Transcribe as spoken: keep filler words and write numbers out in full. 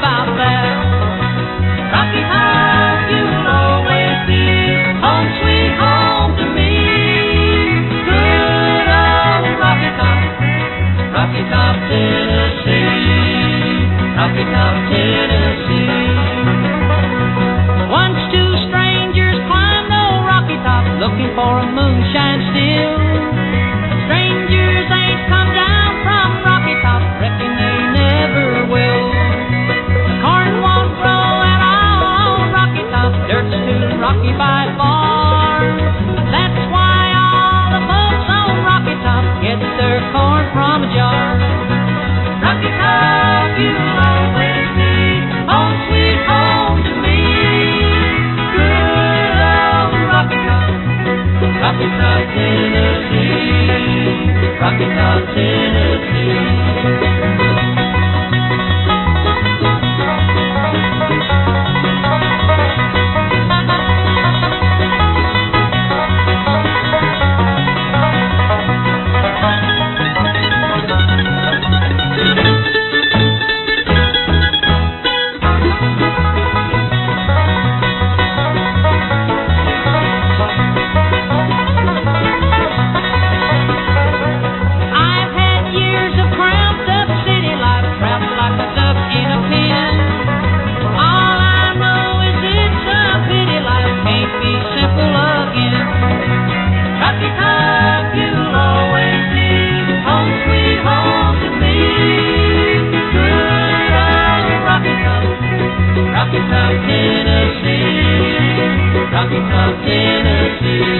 about that. Rocky Top, you'll always be home sweet home to me. Good old Rocky Top, Rocky Top, Tennessee, Rocky Top, Tennessee. Once two strangers climbed old Rocky Top, looking for a moonshine still. Strangers ain't come down from Rocky Top, reckon they never will. The corn won't grow at all on Rocky Top, dirt's too rocky by far. That's why all the folks on Rocky Top get their corn from a jar. Rocky Top, you'll always be home sweet home to me. Good old Rocky Top, Rocky Top, Tennessee, Rocky Top, Tennessee. Rocky Top, Tennessee, Rocky Top, Tennessee.